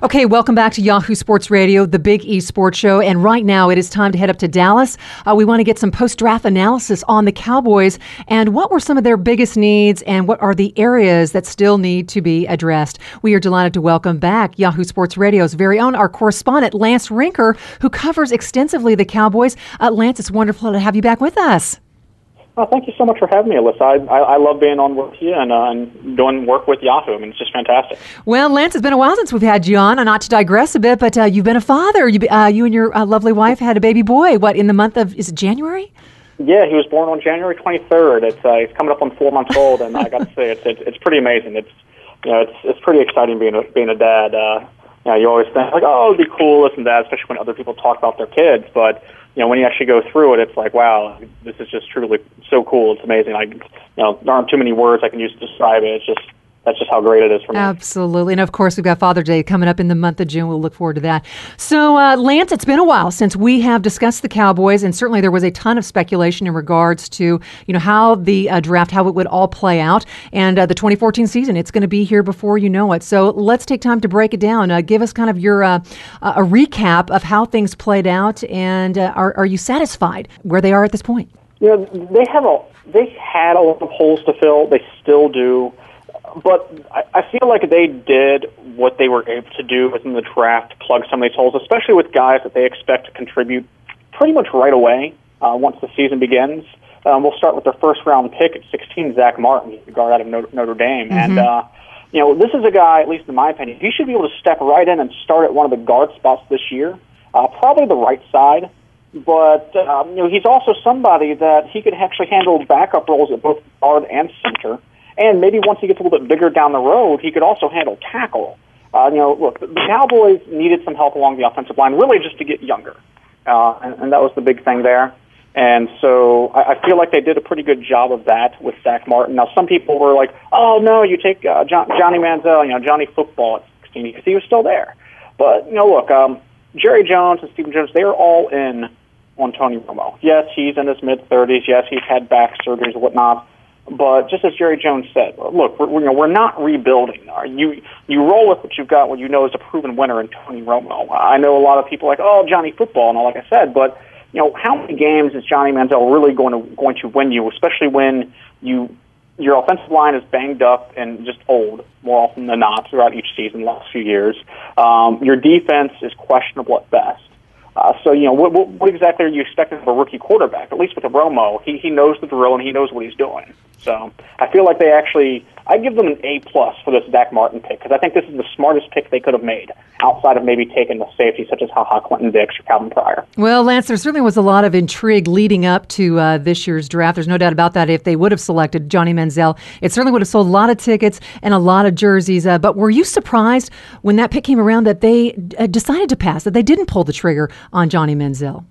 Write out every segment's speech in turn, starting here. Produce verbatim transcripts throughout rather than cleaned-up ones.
Okay, welcome back to Yahoo Sports Radio, the Big E Sports Show. And right now it is time to head up to Dallas. Uh, we want to get some post-draft analysis on the Cowboys and what were some of their biggest needs and what are the areas that still need to be addressed. We are delighted to welcome back Yahoo Sports Radio's very own, our correspondent, Lance Rinker, who covers extensively the Cowboys. Uh, Lance, it's wonderful to have you back with us. Well, thank you so much for having me, Alyssa. I, I, I love being on with you and, uh, and doing work with Yahoo. I mean, it's just fantastic. Well, Lance, it's been a while since we've had you on. Not to digress a bit, but uh, you've been a father. You, uh, you and your uh, lovely wife had a baby boy, what, in the month of, is it January? Yeah, he was born on January twenty-third. It's uh, he's coming up on four months old, and I got to say, it's, it's it's pretty amazing. It's you know, it's it's pretty exciting being a, being a dad. Uh, you know, you always think, like, oh, it'd be cool, this and that, especially when other people talk about their kids, but you know, when you actually go through it, it's like, wow, this is just truly so cool. It's amazing. I, you know, there aren't too many words I can use to describe it. It's just, that's just how great it is for me. Absolutely. And of course, we've got Father's Day coming up in the month of June. We'll look forward to that. So, uh, Lance, it's been a while since we have discussed the Cowboys, and certainly there was a ton of speculation in regards to, you know, how the uh, draft, how it would all play out. And uh, the twenty fourteen season, it's going to be here before you know it. So let's take time to break it down. Uh, give us kind of your uh, a recap of how things played out, and uh, are, are you satisfied where they are at this point? You know, they have a, they had a lot of holes to fill. They still do. But I, I feel like they did what they were able to do within the draft to plug some of these holes, especially with guys that they expect to contribute pretty much right away uh, once the season begins. Um, we'll start with their first-round pick at sixteen, Zach Martin, he's the guard out of Notre, Notre Dame. Mm-hmm. And, uh, you know, this is a guy, at least in my opinion, he should be able to step right in and start at one of the guard spots this year, uh, probably the right side. But, um, you know, he's also somebody that he could actually handle backup roles at both guard and center. And maybe once he gets a little bit bigger down the road, he could also handle tackle. Uh, you know, look, the Cowboys needed some help along the offensive line, really just to get younger. Uh, and, and that was the big thing there. And so I, I feel like they did a pretty good job of that with Zach Martin. Now, some people were like, oh, no, you take uh, John, Johnny Manziel, you know, Johnny Football at sixteen, because he was still there. But, you know, look, um, Jerry Jones and Stephen Jones, they are all in on Tony Romo. Yes, he's in his mid-thirties. Yes, he's had back surgeries and whatnot. But just as Jerry Jones said, look, we're, you know, we're not rebuilding. You you roll with what you've got, what you know is a proven winner in Tony Romo. I know a lot of people are like, oh, Johnny Football, and all, like I said, but you know, how many games is Johnny Manziel really going to going to win you, especially when you your offensive line is banged up and just old more often than not throughout each season, the last few years. Um, your defense is questionable at best. Uh, so, you know, what, what, what exactly are you expecting of a rookie quarterback? At least with a Romo, he, he knows the drill and he knows what he's doing. So I feel like they actually, I give them an A plus for this Zach Martin pick, because I think this is the smartest pick they could have made, outside of maybe taking the safety such as HaHa Clinton Dix or Calvin Pryor. Well, Lance, there certainly was a lot of intrigue leading up to uh, this year's draft. There's no doubt about that. If they would have selected Johnny Manziel, it certainly would have sold a lot of tickets and a lot of jerseys. Uh, but were you surprised when that pick came around that they uh, decided to pass, that they didn't pull the trigger on Johnny Manziel?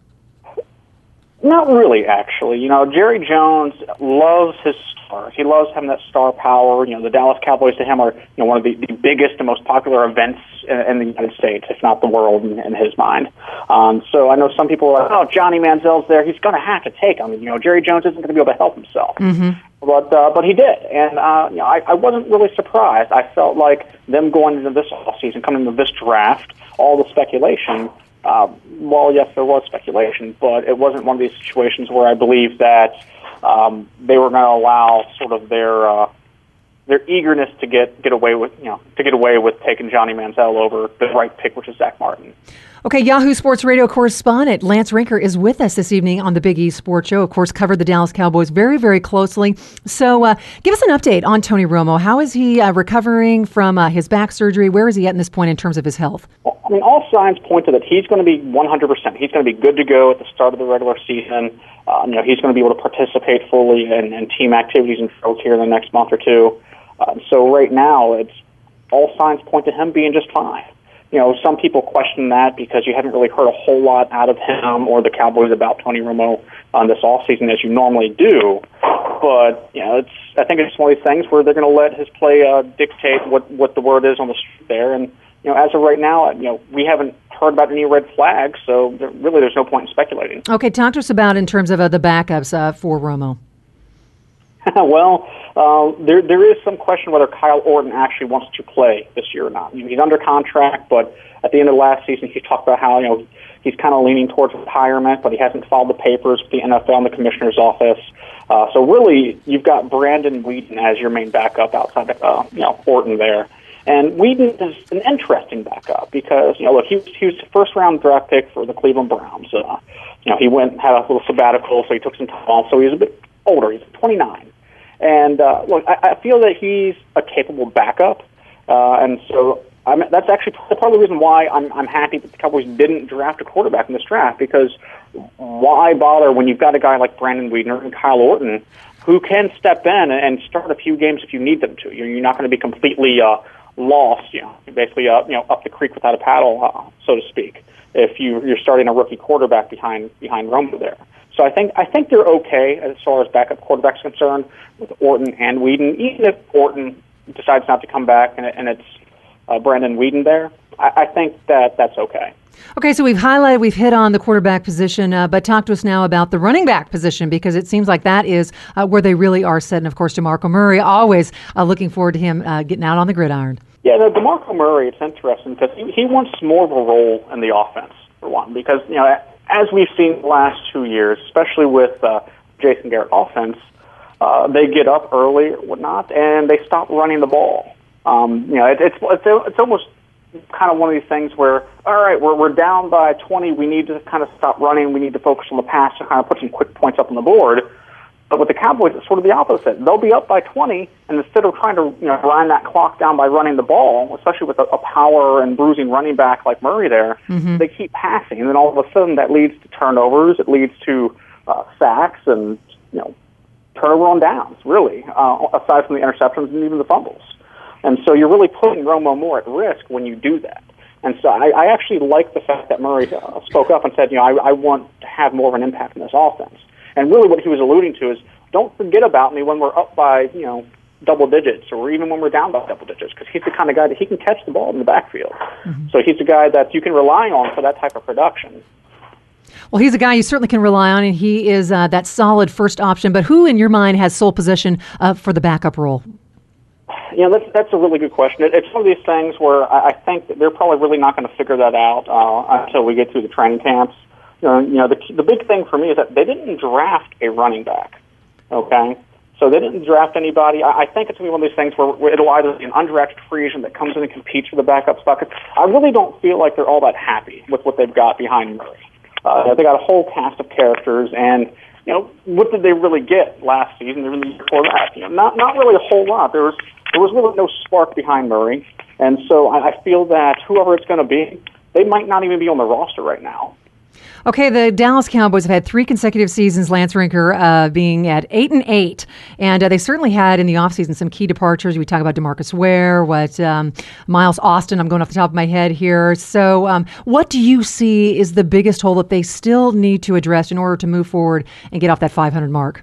Not really, actually. You know, Jerry Jones loves his stars. He loves having that star power. You know, the Dallas Cowboys to him are, you know, one of the, the biggest and most popular events in, in the United States, if not the world, in, in his mind. Um, so I know some people are like, oh, Johnny Manziel's there. He's going to have to take him. You know, Jerry Jones isn't going to be able to help himself. Mm-hmm. But uh, but he did, and uh, you know, I, I wasn't really surprised. I felt like them going into this offseason, coming into this draft, all the speculation. Uh, well, yes, there was speculation, but it wasn't one of these situations where I believe that um, they were going to allow sort of their uh, their eagerness to get, get away with you know to get away with taking Johnny Manziel over the right pick, which is Zach Martin. Okay, Yahoo Sports Radio correspondent Lance Rinker is with us this evening on the Big E Sports Show. Of course, covered the Dallas Cowboys very, very closely. So uh, give us an update on Tony Romo. How is he uh, recovering from uh, his back surgery? Where is he at in this point in terms of his health? Well, I mean, all signs point to that he's going to be one hundred percent. He's going to be good to go at the start of the regular season. Uh, you know, he's going to be able to participate fully in, in team activities and drills here in the next month or two. Uh, so right now, it's all signs point to him being just fine. You know, some people question that because you haven't really heard a whole lot out of him or the Cowboys about Tony Romo on this offseason as you normally do. But, you know, it's I think it's one of these things where they're going to let his play uh, dictate what, what the word is on the street there. And, you know, as of right now, you know, we haven't heard about any red flags, so there, really there's no point in speculating. Okay, talk to us about in terms of uh, the backups uh, for Romo. Well, uh, there there is some question whether Kyle Orton actually wants to play this year or not. You know, he's under contract, but at the end of last season, he talked about how you know he's kind of leaning towards retirement, but he hasn't filed the papers with the N F L and the commissioner's office. Uh, so really, you've got Brandon Weeden as your main backup outside of uh, you know Orton there. And Weeden is an interesting backup because, you know, look, he was, he was the first-round draft pick for the Cleveland Browns. Uh, you know, he went had a little sabbatical, so he took some time off. So he's a bit older. He's twenty-nine. And, uh, look, I, I feel that he's a capable backup. Uh, and so I mean, that's actually part of the reason why I'm, I'm happy that the Cowboys didn't draft a quarterback in this draft, because why bother when you've got a guy like Brandon Weeden and Kyle Orton who can step in and start a few games if you need them to. You're, you're not going to be completely uh, lost, you know, basically uh, you know, up the creek without a paddle, uh, so to speak, if you, you're starting a rookie quarterback behind behind Romo there. So I think I think they're okay as far as backup quarterbacks concerned with Orton and Weeden. Even if Orton decides not to come back and, it, and it's uh, Brandon Weeden there, I, I think that that's okay. Okay, so we've highlighted, we've hit on the quarterback position, uh, but talk to us now about the running back position, because it seems like that is uh, where they really are set. And, of course, DeMarco Murray, always uh, looking forward to him uh, getting out on the gridiron. Yeah, no, DeMarco Murray, it's interesting because he, he wants more of a role in the offense, for one, because, you know, as we've seen the last two years, especially with uh, Jason Garrett offense, uh, they get up early or whatnot, and they stop running the ball. Um, you know, it, it's, it's it's almost kind of one of these things where, all right, we're we're down by twenty. We need to kind of stop running. We need to focus on the pass to kind of put some quick points up on the board. But with the Cowboys, it's sort of the opposite. They'll be up by twenty, and instead of trying to you know grind that clock down by running the ball, especially with a, a power and bruising running back like Murray there, mm-hmm. they keep passing, and then all of a sudden that leads to turnovers. It leads to uh, sacks and you know turnover on downs, really, uh, aside from the interceptions and even the fumbles. And so you're really putting Romo more at risk when you do that. And so I, I actually like the fact that Murray uh, spoke up and said, you know, I, I want to have more of an impact in this offense. And really what he was alluding to is, don't forget about me when we're up by, you know, double digits or even when we're down by double digits, because he's the kind of guy that he can catch the ball in the backfield. Mm-hmm. So he's a guy that you can rely on for that type of production. Well, he's a guy you certainly can rely on, and he is uh, that solid first option. But who, in your mind, has sole position uh, for the backup role? You know, that's, that's a really good question. It, it's one of these things where I, I think that they're probably really not going to figure that out uh, until we get through the training camps. You know, you know the, the big thing for me is that they didn't draft a running back, okay? So they didn't draft anybody. I, I think it's going to be one of these things where, where it'll either be an undrafted free agent that comes in and competes for the backup spot. I really don't feel like they're all that happy with what they've got behind Murray. Uh, they got a whole cast of characters, and you know, what did they really get last season or the year before that? You know, not not really a whole lot. There was there was really no spark behind Murray, and so I, I feel that whoever it's going to be, they might not even be on the roster right now. Okay, the Dallas Cowboys have had three consecutive seasons, Lance Rinker, uh, being at eight and eight, and uh, they certainly had in the offseason some key departures. We talk about DeMarcus Ware, what um, Miles Austin. I'm going off the top of my head here. So, um, what do you see is the biggest hole that they still need to address in order to move forward and get off that five hundred mark?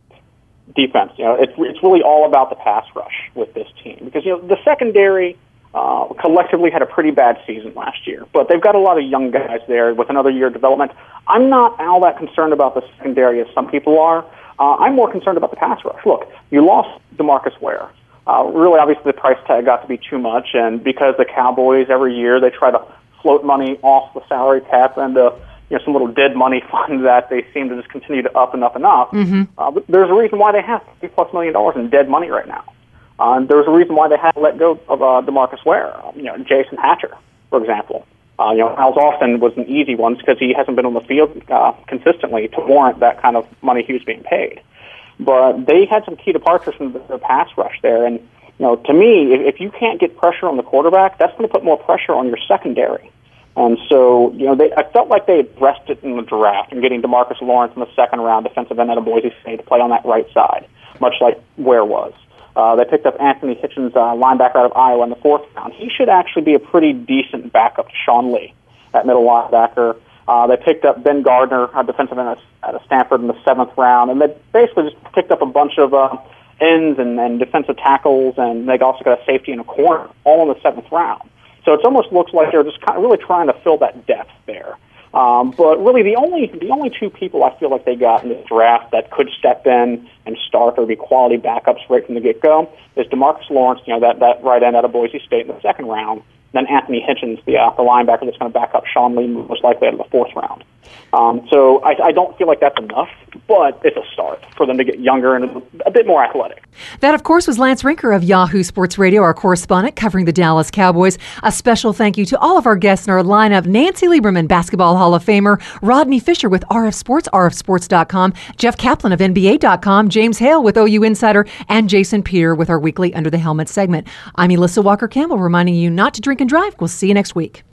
Defense. You know, it's it's really all about the pass rush with this team because you know the secondary. Uh, collectively had a pretty bad season last year, but they've got a lot of young guys there with another year of development. I'm not all that concerned about the secondary as some people are. Uh, I'm more concerned about the pass rush. Look, you lost DeMarcus Ware. Uh, really, obviously, the price tag got to be too much, and because the Cowboys every year they try to float money off the salary cap and uh, you know some little dead money fund that they seem to just continue to up and up and up. Mm-hmm. Uh, but there's a reason why they have fifty plus million dollars in dead money right now. Uh, there was a reason why they had to let go of uh, DeMarcus Ware. Um, you know, Jason Hatcher, for example. Uh, you know, Miles Austin was an easy one because he hasn't been on the field uh, consistently to warrant that kind of money he was being paid. But they had some key departures from the, the pass rush there. And, you know, to me, if, if you can't get pressure on the quarterback, that's going to put more pressure on your secondary. And so, you know, they, I felt like they had rested in the draft and getting DeMarcus Lawrence in the second round, defensive end out of Boise State, to play on that right side, much like Ware was. Uh, they picked up Anthony Hitchens, uh, linebacker out of Iowa, in the fourth round. He should actually be a pretty decent backup to Sean Lee at middle linebacker. Uh, they picked up Ben Gardner, a defensive end out of Stanford, in the seventh round. And they basically just picked up a bunch of uh, ends and, and defensive tackles, and they also got a safety and a corner, all in the seventh round. So it almost looks like they're just kind of really trying to fill that depth there. Um, but really, the only the only two people I feel like they got in this draft that could step in and start or be quality backups right from the get-go is DeMarcus Lawrence, you know, that, that right end out of Boise State in the second round, then Anthony Hitchens, the, uh, the linebacker that's going to back up Sean Lee most likely out of the fourth round. Um, so I, I don't feel like that's enough, but it's a start for them to get younger and a, a bit more athletic. That, of course, was Lance Rinker of Yahoo Sports Radio, our correspondent covering the Dallas Cowboys. A special thank you to all of our guests in our lineup: Nancy Lieberman, Basketball Hall of Famer; Rodney Fisher with R F Sports, R F Sports dot com; Jeff Kaplan of N B A dot com; James Hale with O U Insider; and Jason Peter with our weekly Under the Helmet segment. I'm Elissa Walker-Campbell, reminding you not to drink and drive. We'll see you next week.